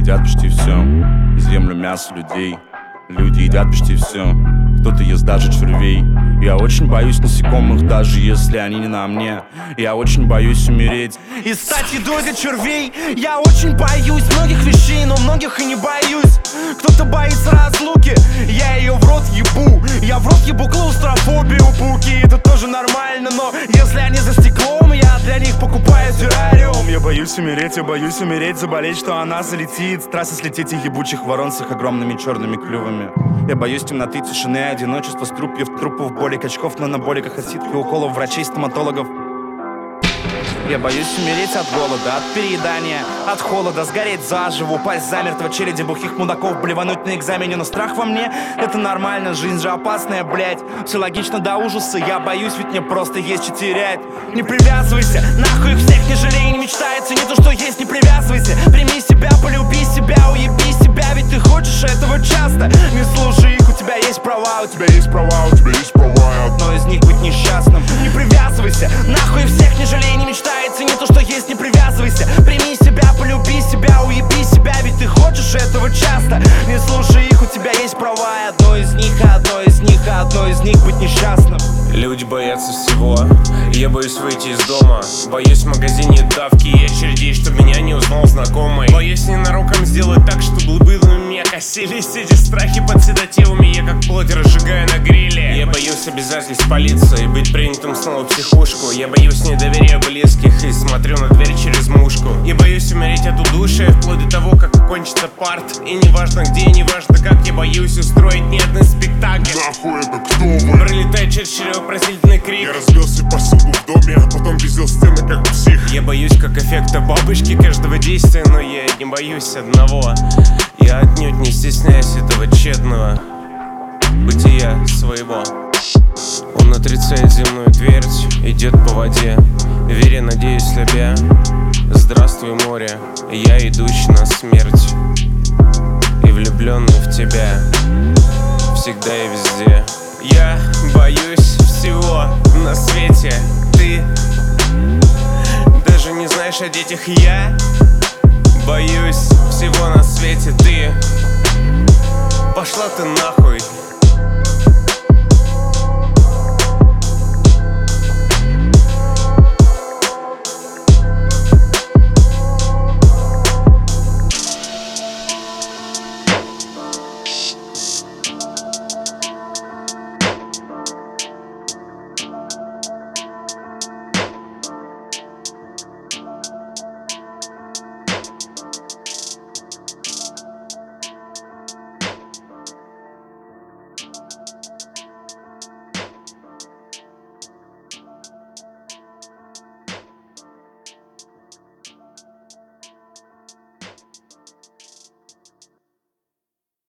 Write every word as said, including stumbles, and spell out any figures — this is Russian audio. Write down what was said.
едят почти все. Землю, мясо, людей. Люди едят почти все. Кто-то ест даже червей. Я очень боюсь насекомых, даже если они не на мне. Я очень боюсь умереть и стать едой для червей. Я очень боюсь многих вещей, но многих и не боюсь. Кто-то боится разлуки, я ее в рот ебу. Я в рот ебу клаустрофобию, пауки, это тоже нормально. Но если они за стеклом, я для них покупаю террариум. Я боюсь умереть, я боюсь умереть, заболеть, что она залетит. С трассы слететь и ебучих ворон с их огромными черными клювами. Я боюсь темноты, тишины, одиночества, струпьев, трупов, боли, качков, на анаболиках, оситки, уколов, врачей, стоматологов. Я боюсь умереть от голода, от переедания, от холода, сгореть заживо, упасть замертво, череде бухих мудаков, блевануть на экзамене. Но страх во мне — это нормально, жизнь же опасная, блять. Все логично до ужаса, я боюсь, ведь мне просто есть что терять. Не привязывайся, нахуй их всех, не жалей, не мечтается, не то что есть, не привязывайся. Прими себя, полюби себя, уеби себя, ведь ты хочешь этого часто. Не слушай их, у тебя есть права, у тебя есть права, у тебя есть права, и одно из них быть несчастным. Не привязывайся, нахуй всех, не жалей, не мечтается, не то что есть, не привязывайся. Прими себя, полюби себя, уеби себя, ведь ты хочешь этого часто. Не слушай их, у тебя есть права, и одно из них, одно из них, одно из них быть несчастным. Люди боятся всего, я боюсь выйти из дома. Боюсь в магазине давки и очередей, чтобы меня не узнал знакомый. Боюсь ненароком сделать так, чтобы бы на меня косились эти страхи под седативами. Я как плоть разжигаю на гриле. Я боюсь обязательств полиции, быть принятым снова в психушку. Я боюсь недоверия близких и смотрю на дверь через мушку. Я боюсь умереть от удушья, вплоть до того, как кончится парт. И неважно где, неважно как, я боюсь устроить ни один спектакль. Нахуй это кто вы? Пролетает через черепопростительный крик. Я разбил себе посуду в доме, а потом пиздел стены как псих. Я боюсь как эффекта бабочки каждого действия, но я не боюсь одного. Я отнюдь не стесняюсь этого тщетного бытия своего. Он отрицает земную твердь, идет по воде, веря, надеюсь, слабя. Здравствуй, море, я идущий на смерть и влюбленный в тебя всегда и везде. Я боюсь всего на свете. Ты даже не знаешь о детях. Я боюсь всего на свете. Ты пошла ты нахуй.